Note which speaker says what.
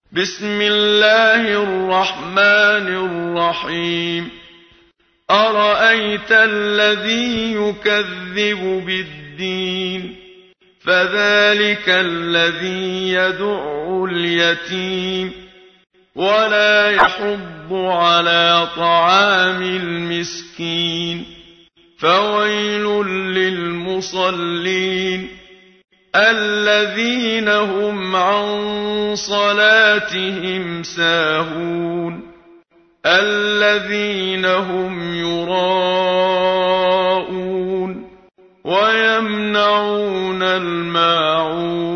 Speaker 1: بسم الله الرحمن الرحيم أرأيت الذي يكذب بالدين فذلك الذي يدع اليتيم ولا يحض على طعام المسكين فويل للمصلين الذين هم عن صلاتهم ساهون الذين هم يراءون ويمنعون الماعون